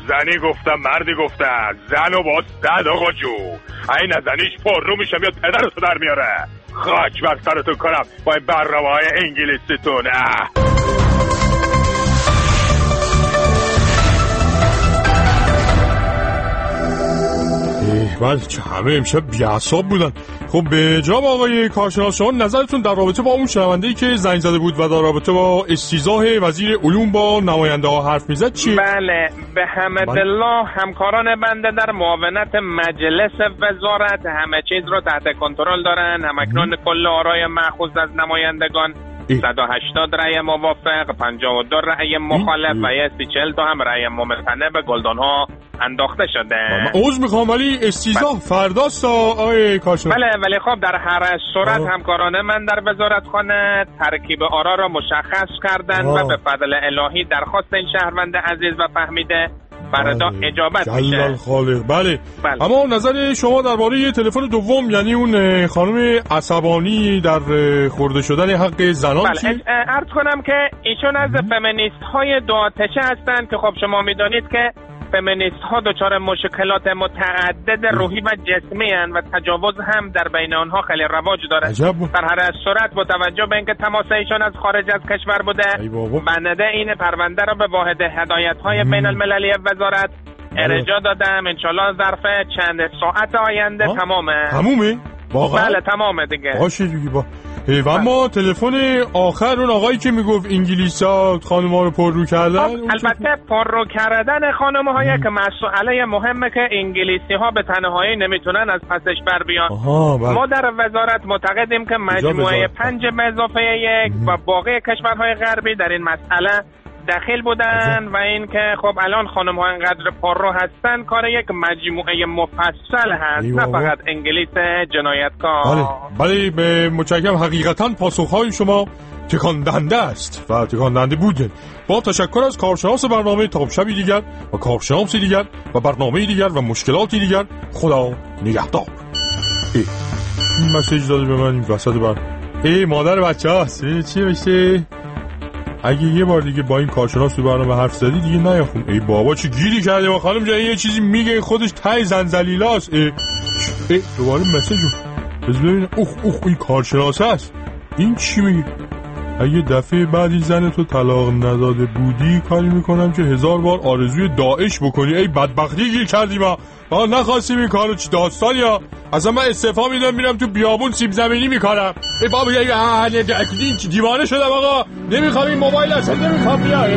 زنی گفتم مردی گفته زن و با زد آقا جو. این نزنیش پر رو میشه میاد پدرتو در میاره. خاک بر سرتون کنم با این برنامه‌های انگلیسیتون. بله چه همه امشب بی‌حساب بودن. خب به جناب آقای کارشناس، شما نظرتون در رابطه با اون شنونده‌ای که زنگ زده بود و در رابطه با استیضاح وزیر علوم با نماینده ها حرف میزد چیه؟ بله به حمدالله همکاران بنده در معاونت مجلس وزارت همه چیز رو تحت کنترل دارن. همکنون کل آرای مأخوذ از نمایندگان 180 رأی موافق، 52 رأی مخالف و 40 تا هم رأی ممتنع به گلدان‌ها انداخته شده. عذر میخوام ولی استیضاح فرداست آقای کارشناس. بله ولی خب در هر صورت همکاران من در وزارتخانه ترکیب آرا را مشخص کردن و به فضل الهی درخواست این شهروند عزیز و فهمیده فردا اجابت میشه. بله. اما نظر شما درباره تلفن دوم، یعنی اون خانم عصبانی در خورده شدن حق زنان چی؟ عرض کنم که ایشون از فمینیست های دو آتشه هستن که خب شما میدانید که فمینیست ها دچار مشکلات متعدد روحی و جسمی هستند و تجاوز هم در بین آنها خیلی رواج داره. در هر صورت با توجه به اینکه تماس ایشان از خارج از کشور بوده، بنده این پرونده را به واحد هدایت های بین المللی وزارت ارجاع دادم. انشالله ظرف چند ساعت آینده تمومه؟ واقعا؟ بله تمامه دیگه. باشه دیگه و اما تلفن آخر اون آقایی که میگفت انگلیسا خانم‌ها رو پر رو کردن، البته پر رو کردن خانم‌ها یک مسئله مهمه که انگلیسی‌ها به تنهایی نمیتونن از پسش بر بیان. ما در وزارت معتقدیم که مجموعه 5 به اضافه 1 و باقی کشورهای غربی در این مسئله دخیل بودن و این که خب الان خانم ها اینقدر پر رو هستن کار یک مجموعه مفصل هست، نه فقط انگلیس جنایتکار. بله به متشکرم. حقیقتا پاسخهای شما تکان دهنده است و تکان دهنده بود. با تشکر از کارشناس برنامه. تا شبی دیگر و کارشناسی دیگر و برنامه دیگر و مشکلاتی دیگر، خدا نگهدار. این مسیج داده به من این وسط مادر بچه هست. چی بشه اگه یه بار دیگه با این کارشناس تو برنامه حرف زدی دیگه نیاخون. ای بابا چه گیری کرده ما خانم جان، یه چیزی میگه خودش تای زنزلیلاست. دوباره مسیج بذار ببینم. این کارشناس هست. این چی میگه؟ اگه دفعه بعدی زن تو طلاق نداده بودی کاری میکنم که 1000 بار آرزوی داعش بکنی. ای بدبختی گیر کردی ما نخواستیم این کارو. چی داستان یا اصلا من استعفا میدم میرم تو بیابون سیب زمینی میکارم. ای بابا این چی دیوانه شدم آقا. نمیخوام این موبایل اصلا نمیخوام بیا.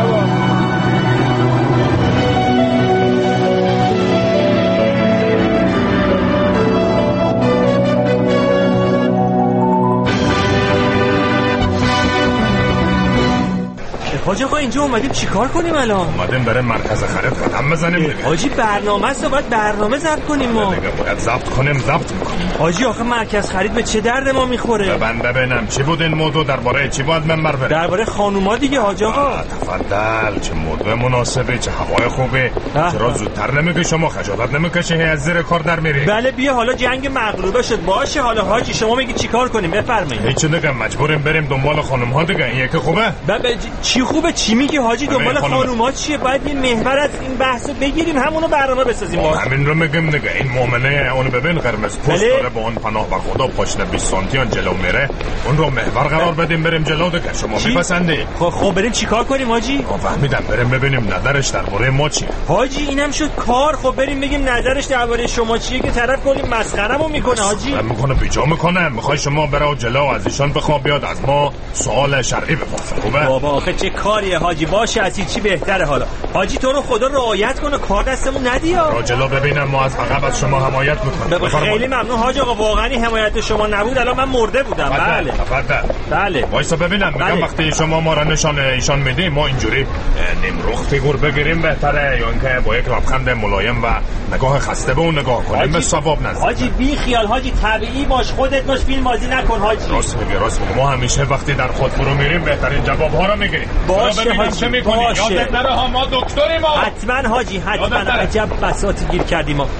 حاجی آقا اینجا اومدیم چیکار کنیم الان؟ اومدیم برای مرکز خرید قدم بزنیم دیگه. حاجی برنامه است، باید برنامه ضبط کنیم ما. دیگه باید ضبط میکنیم. حاجی آخه مرکز خرید به چه درد ما میخوره؟ ببینم چی بود این موضوع، درباره چی باید منبر بریم؟ درباره خانوما دیگه حاجی آقا. تفضل. چه موضوع مناسبه، چه هوای خوبه. چرا زودتر نمیگی؟ شما خجالت نمیکشی از زیر کار در میری؟ بله بیا حالا جنگ مغلوبه شد. باشه حالا حاجی شما میگی چیکار کنیم بفرمایید. هیچ دیگه مجبوریم بریم دنبال خانم‌ها دیگه. این یکی خوبه؟ چی خوبه؟ چی میگی حاجی؟ دنبال خانوما چیه؟ باید یه محور از این بحثو بگیریم همونو برنامه بسازیم. همین رو میگم دیگه. این مؤمنه اون ببین قرمز پوست داره با اون پناه به خدا پاشنه 20 سانتی جلو میره. اون رو محور قرار بدیم بریم جلو دیگه. شما میپسندی؟ خب بریم چیکار کنیم حاجی؟ فهمیدم. بریم ببینیم نظرش درباره ما چیه. حاجی اینم شد کار. خب بریم بگیم نظرش درباره شما چیه که طرف کلی مسخرهمون میکنه حاجی. میکنه بیجا میکنه. میخوای شما برو جلو از ایشان بخواب بیاد از ما سوال شرعی بپرسه. خوبه؟ بابا آخه چه کاریه حاجی. باشه از چی بهتره. حالا حاجی تو رو خدا رعایت کنه کار دستمون ندیا. برو جلو ببینم ما از عقب از شما حمایت میکنیم. خیلی ممنون حاج آقا. واقعا حمایت شما نبود الان من مرده بودم. بله بله وایسا ببینم. میگم وقتی شما ما را نشان ایشان میدی ما اینجوری نمرخ فیگور بگیریم بهتره یا اینکه با یک لبخند ملایم و نگاه خسته به اون نگاه کنیم به ثواب نزد؟ حاجی بی خیال حاجی، طبیعی باش، خودت باش، فیلم بازی نکن حاجی. راست میگی ما همیشه وقتی در خود فرو میریم بهترین جواب‌ها رو میگیریم. باشه حاجی یادت نره ما دکتریم. حتما حاجی حتما. عجب بساطی گیر کردیم ما.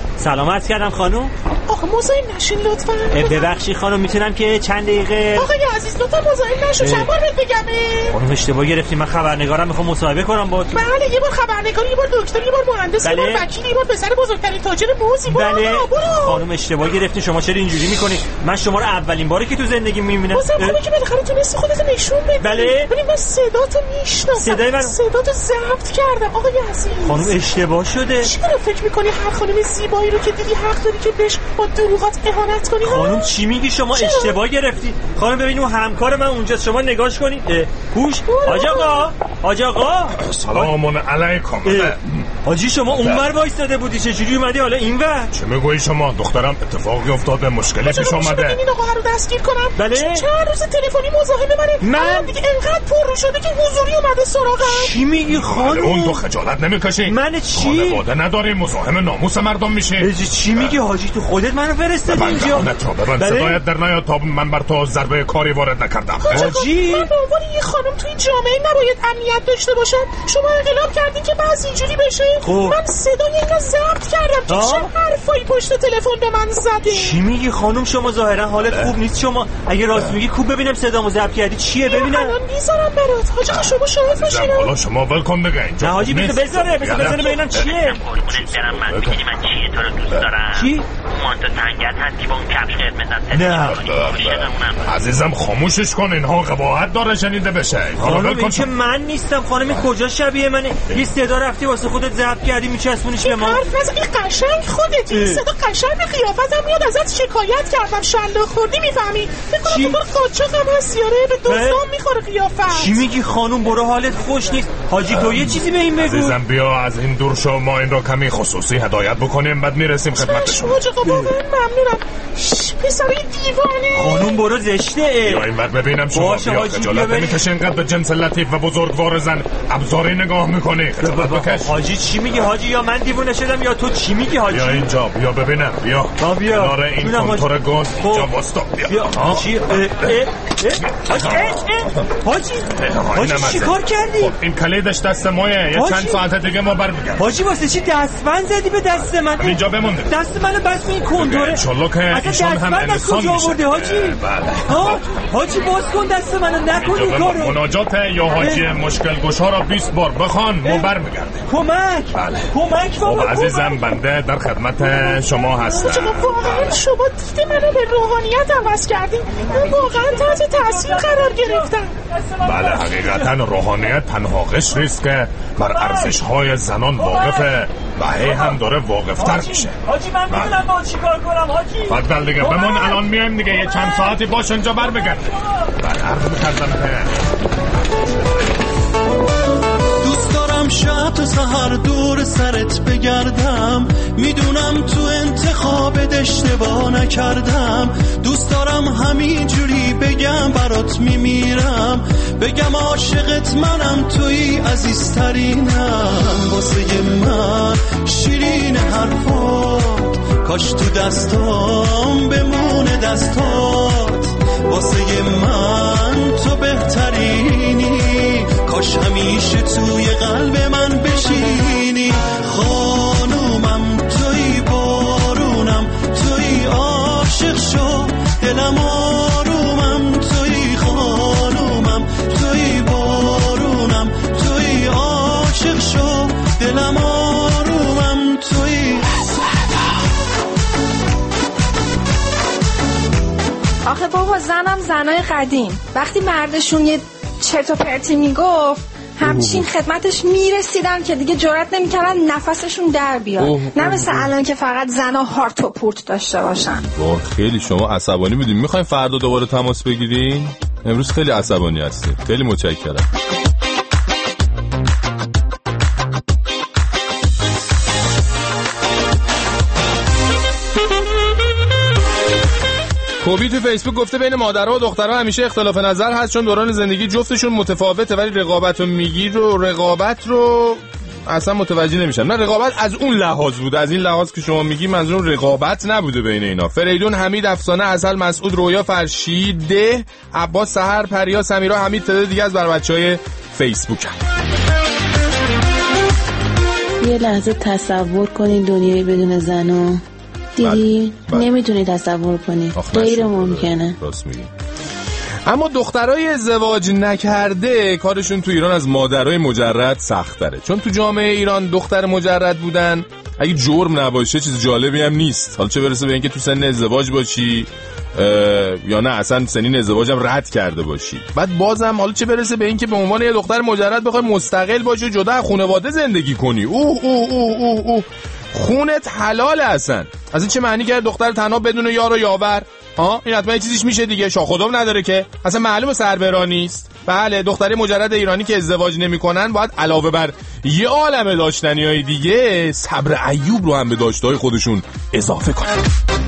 سلامت کردم خانم. آقا مزاحم نشین لطفا. ببخشید خانم میتونم که چند دقیقه؟ آقای عزیز لطفا مزاحم نشو. چند بار بهت بگم؟ خانم اشتباه گرفتی، من خبرنگارم، میخوام مصاحبه کنم با تو. بله یه بار خبرنگار، یه بار دکتر، یه بار مهندس، یه بار وکیل، یه بار پسر بزرگترین تاجر موزی. بله خانم اشتباه گرفتی، شما چرا اینجوری میکنی؟ من شما رو اولین باره که تو زندگی میبینم. بازم خوبه که بالاخره تونستی خودت نشون بدی. بله ببین من صداتو میشناسم، صدای من صداتو ضبط کردم آقای عزیز. خانم اشتباه شده. چرا فکر میکنی هر خانم زیبایی رو که دیدی حق داری که بهش با دروغات اهانت کنی؟ خانم چی میگی شما؟ اشتباه گرفتی. خانم ببین اون همکار من اونجاست، شما نگاش کنید. هوش حاج آقا سلام علیکم. حاجی شما اونور وایساده بودی، چجوری اومدی حالا اینور؟ چه میگویی شما؟ دخترم اتفاقی افتاده، مشکلی پیش اومده. این آقا رو دستگیر کنم. بله چند روز تلفنی مزاحم من دیگه انقدر پر رو شده که حضوری اومده سراغم. چی میگی خانم؟ اون تو خجالت نمیکشی؟ من چی؟ خانواده نداری، مزاحم ناموس مردم میشه. چی میگی حاجی؟ تو خودت منو فرستادی اینجا؟ ببند صدایت در نیاد تا من بر تو ضربه کاری وارد نکردم. حاجی من به عنوان یه خانم تو این جامعه نباید امنیت داشته باشم. شما انقلاب کردین که بعضی اینجوری بشه. من صدای اینو ضبط کردم که چه حرفایی پشت تلفن به من زده. چی میگی خانم؟ شما ظاهرا حالت خوب نیست. شما اگه راست میگی کو ببینم صدامو ضبط کردی چیه ببینم. الان میذارم برات. حاجی شما شاهد باشین. حالا شما ول کن دیگه اینجا. نه حاجی بذاره ببینم چیه. قربونت برم من میدونی من چیه تو رو دوست دارم. چی؟ مانتو تنگت هست که با اون کفش قرمز نه عزیزم خاموشش کن، اینها قباحت داره شنیده بشه. خانم این که من نیستم. خانم کجا شبیه منه؟ یه صدا رفتی واسه خودت ضبط کردی میچسبونیش به ما. حرف نزن، این قشنگ خودتی. صدا قشنگ قیافتم میاد ازت شکایت کردم. شلاق خوردی میفهمی؟ فکر کنم تو قاچاقم هستی. آره به دزدام میخوره قیافت. چی میگی خانم؟ برو حالت خوش نیست. حاجی تو یه چیزی به این بگو. عزیزم بیا از این دور شو، ما این رو کمی خصوصی هدایت بکنیم بعد میرسیم خدمت شما. حاج آقا واقعا ممنونم. پسرای دیوانه. خانم برو زشته. بیا این وقت ببینم شما. بیا خجالت نمیکشی اینقدر به جنس لطیف و بزرگوار زن ابزاری نگاه میکنی؟ خجالت بکش. حاجی چی میگی حاجی؟ یا من دیوونه شدم یا تو چی میگی حاجی؟ بیا اینجا، بیا ببینم. بیا کنار این کنتور گاز اینجا واستا. بیا چی؟ حاجی چی کار کردی؟ خب این کلیدش دست مایه. یه چند ساعت دیگه ما برمیگردیم. حاجی واسه چی دستبند زدی به دست من؟ اینجا بمونده. دست منو بس به این کنتوره. انشالله که ایشان هم انسان کجا آوردی حاجی؟ حاجی باز کن دست منو، نکن این کارو. مناجات یا حاجی مشکل گشا را 20 بار بخوان ما برمیگردیم. کمک بابا. خب عزیزم بنده در خدمت شما هستم. واقعا شما دید منو به روحانیت عوض کردین. من واقعا تحت تاثیر قرار گرفتم. بله حقیقتا روحانیت تنها قشری است که بر ارزش‌های زنان واقفه و هی هم داره واقفتر میشه. حاجی من میدونم با چی کار کنم حاجی. فضل دیگه بمون، الان میایم دیگه. یه چند ساعتی باش اینجا برمیگردیم. بله عرض می‌کردم دوست دارم شب تا سحر دور سرت بگردم. میدونم تو انتخابت اشتباه نکردم. دوست دارم همینجوری بگم برات میمیرم. بگم عاشقت منم، توی عزیزترینم. واسه من شیرین حرفات، کاش تو دستام بمونه دستات. واسه من تو بهترینی، کاش همیشه توی قلب من بشینی. خانومم توی بارونم، توی عاشق شو دلم آرومم. توی خانومم توی بارونم، توی عاشق شو دلم آرومم. توی آخه بابا زنای قدیم وقتی مردشون یه چرت و پرتی میگفت همچین خدمتش میرسیدن که دیگه جرئت نمیکردن نفسشون در بیاد. نه مثل الان که فقط زنا هارت و پورت داشته باشن. خیلی شما عصبانی بودین. میخواین فردا دوباره تماس بگیرین؟ امروز خیلی عصبانی هستید. خیلی متشکرم. کوبی تو فیسبوک گفته بین مادرها و دخترها همیشه اختلاف نظر هست، چون دوران زندگی جفتشون متفاوته، ولی رقابت رو اصلا متوجه نمیشم. نه رقابت از اون لحاظ بوده، از این لحاظ که شما میگی منظور رقابت نبوده بین اینا. فریدون، حمید، افسانه، عسل، مسعود، رویا، فرشیده، عباس، سحر، پریا، سمیرا، حمید، تعداد دیگه از بر بچهای فیسبوک هم. یه لحظه تصور کنین دنیایی بدون زنا. دیدی؟ نمیتونی تصور کنی. غیر ممکنه. راست میگی. اما دخترای ازدواج نکرده کارشون تو ایران از مادرای مجرد سخت‌تره، چون تو جامعه ایران دختر مجرد بودن اگه جرم نباشه چیز جالبی هم نیست. حالا چه برسه به اینکه تو سن ازدواج باشی یا نه اصلا سنین ازدواجم رد کرده باشی. بعد بازم حالا چه برسه به اینکه به عنوان یه دختر مجرد بخوای مستقل باشی و جدا از خانواده زندگی کنی. اوه خونت حلاله اصلا. از این چه معنی کرد دختر تنها بدون یار و یاور؟ این حتما یه چیزیش میشه دیگه، شاه خدام نداره که اصلا معلومه سربرا نیست. بله دختری مجرد ایرانی که ازدواج نمیکنن باید علاوه بر یه عالمه داشتنیای دیگه صبر ایوب رو هم به داشته‌های خودشون اضافه کنن.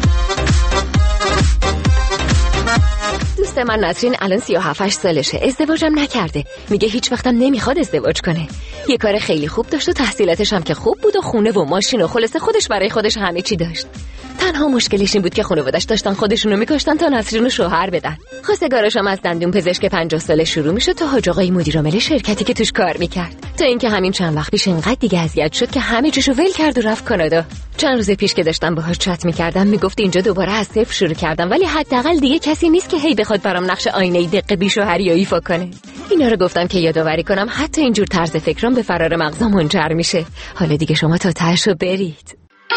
دوست من نسرین الان 37 سالشه، ازدواجم نکرده، میگه هیچ وقتم نمیخواد ازدواج کنه. یه کار خیلی خوب داشت و تحصیلاتش هم که خوب بود و خونه و ماشین و خلاصه خودش برای خودش همه چی داشت. تنها مشکلش این بود که خانواده‌اش داشتن خودشونو میکشتن تا نسرین رو شوهر بدن. خواستگارش هم از دندون پزشک 50 ساله شروع میشه تا حاج آقای مدیر عامل شرکتی که توش کار میکرد، تا اینکه همین چند وقت پیش اینقدر دیگه اذیت شد که همه چیشو ول کرد و رفت کانادا. چند روز پیش که داشتم باهاش چت میکردم میگفت اینجا دوباره از صفر شروع کردم، ولی حداقل دیگه کسی نیست که هی بخواد برام نقش آینه دق بی‌شوهری ایفا کنه. اینا رو گفتم که یادآوری کنم حتی اینجور طرز فکرام به فرار مغزم منجر میشه. حالا دیگه شما تا تهشو برید.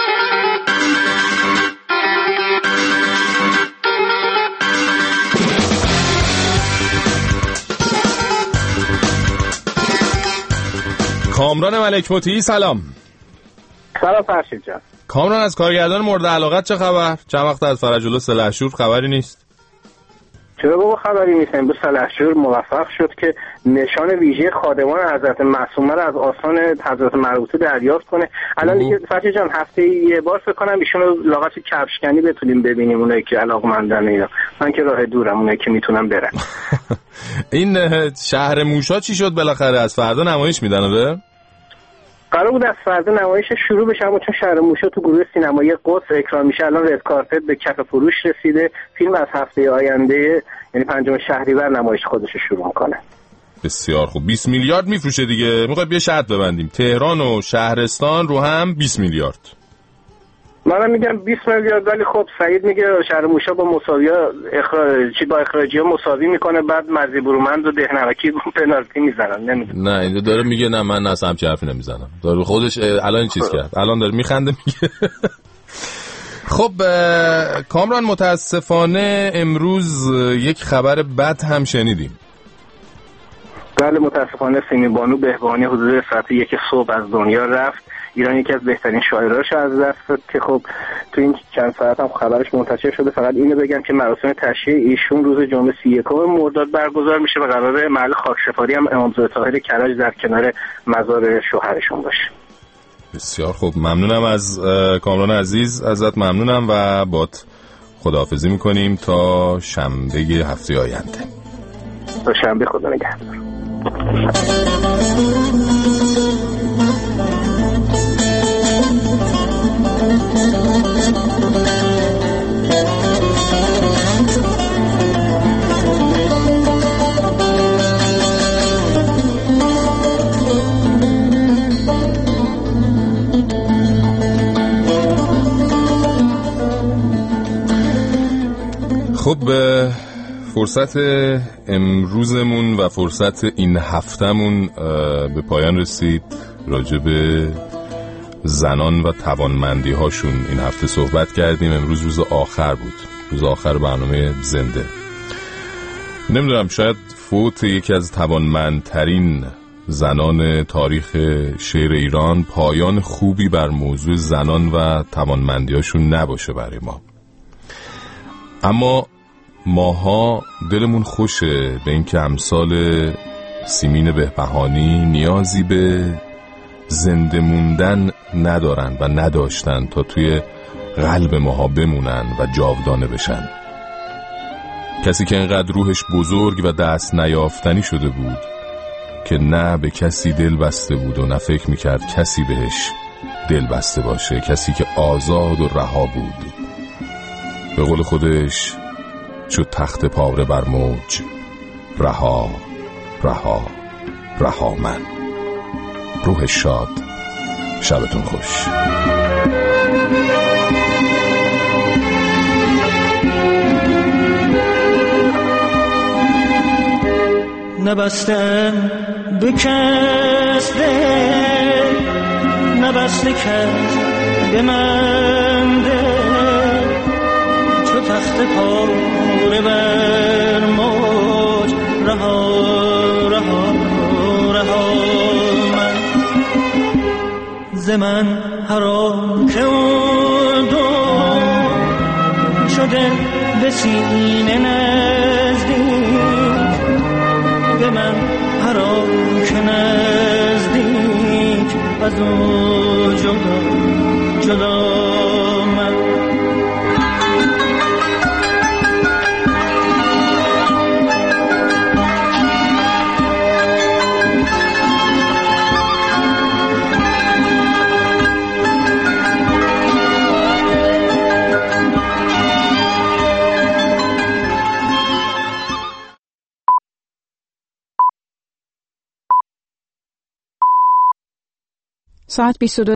کامران ملک مطیعی سلام. سلام فرشید جان. کامران از کارگردان مورد علاقت چه خبر؟ چند وقت از فرج‌الله سلحشور خبری نیست؟ چرا بابا خبری نیست؟ امروز سلحشور موفق شد که نشان ویژه خادمان حضرت معصومه رو از آستان حضرت مربوطه دریافت کنه. الان دیگه فرشید جان هفته یه بار فکر کنم ایشون رو لاغت کفشکنی بتونیم ببینیم، اونایی که علاقه‌مندن اینا. من که راه دورم، اونایی که میتونم برن. این شهر موشا چی شد بالاخره؟ از فردا نمایش میدن آره؟ قرار بود از فردا نمایش شروع بشه، اما چون شهر موشا تو گروه سینمایی قدس اکرام میشه الان رد کارپت به کف فروش رسیده. فیلم از هفته آینده یعنی 5 شهریور نمایش خودش شروع میکنه. بسیار خوب. 20 میلیارد میفروشه دیگه. میخواد بیا شرط ببندیم تهران و شهرستان رو هم 20 میلیارد. منم میگم 20 میلیارد، ولی خب سعید میگه شهر موشا با مساویا با اخراجی‌ها مساوی میکنه، بعد مرزی برومند و دهنوکی پنالتی میزنن. نمیدونم. نه این داره میگه نه من اصلا همچین حرفی نمیزنم. داره خودش الان چیز کرد. الان داره میخنده میگه. خب کامران متاسفانه امروز یک خبر بد هم شنیدیم. بله متاسفانه سیمین بانو بهبانی حدود ساعت 1 صبح از دنیا رفت. ایران یکی از بهترین شاعراشو از دست داد که خب تو این چند ساعت هم خبرش منتشر شده. فقط اینو بگم که مراسم تشییع ایشون روز جمعه 31 مرداد برگزار میشه و قراره محل خاکسپاری هم امامزاده طاهر کرج در کنار مزار شوهرشون باشه. بسیار خوب. ممنونم از کامران عزیز، ازت ممنونم و بات خداحافظی میکنیم تا شنبه هفته آینده. تا شنبه خدا نگهدار. خب فرصت امروزمون و فرصت این هفتمون به پایان رسید. راجع به زنان و توانمندی هاشون این هفته صحبت کردیم. امروز روز آخر بود، روز آخر برنامه زنده. نمیدونم شاید فوت یکی از توانمندترین زنان تاریخ شعر ایران پایان خوبی بر موضوع زنان و توانمندی هاشون نباشه برای ما. اما ماها دلمون خوشه به این که امثال سیمین بهبهانی نیازی به زنده موندن ندارن و نداشتن تا توی قلب ماها بمونن و جاودانه بشن. کسی که انقدر روحش بزرگ و دست نیافتنی شده بود که نه به کسی دل بسته بود و نه فکر میکرد کسی بهش دل بسته باشه. کسی که آزاد و رها بود، به قول خودش شد تخت پاره بر موج، رها رها رها من. روح شاد، شبتون خوش. نبستم به کس دل، نبسته کس به من دل، چو تخت پاره بر موج رها رها رها من، ز من حرام که اون دو شده به سینه نزدیک، به من حرام که نزدیک از اون جدا جدا من. ساعت 22